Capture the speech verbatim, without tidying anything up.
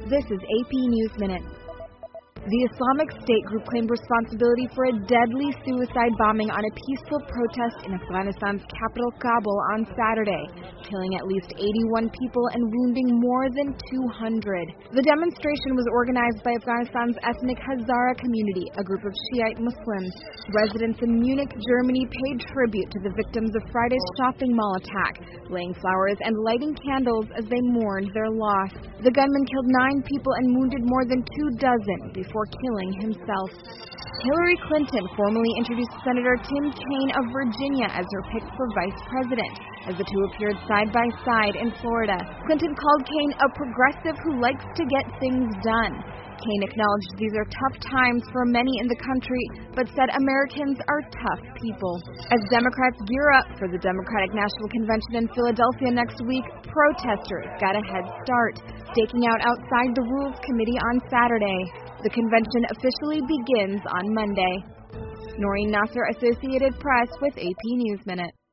This is A P News Minute. The Islamic State group claimed responsibility for a deadly suicide bombing on a peaceful protest in Afghanistan's capital, Kabul, on Saturday, killing at least eighty-one people and wounding more than two hundred. The demonstration was organized by Afghanistan's ethnic Hazara community, a group of Shiite Muslims. Residents in Munich, Germany paid tribute to the victims of Friday's shopping mall attack, laying flowers and lighting candles as they mourned their loss. The gunman killed nine people and wounded more than two dozen before killing himself. Hillary Clinton formally introduced Senator Tim Kaine of Virginia as her pick for vice president, as the two appeared side by side in Florida. Clinton called Kaine a progressive who likes to get things done. Kaine acknowledged these are tough times for many in the country, but said Americans are tough people. As Democrats gear up for the Democratic National Convention in Philadelphia next week, protesters got a head start, staking out outside the Rules Committee on Saturday. The convention officially begins on Monday. Noreen Nasser, Associated Press with A P News Minute.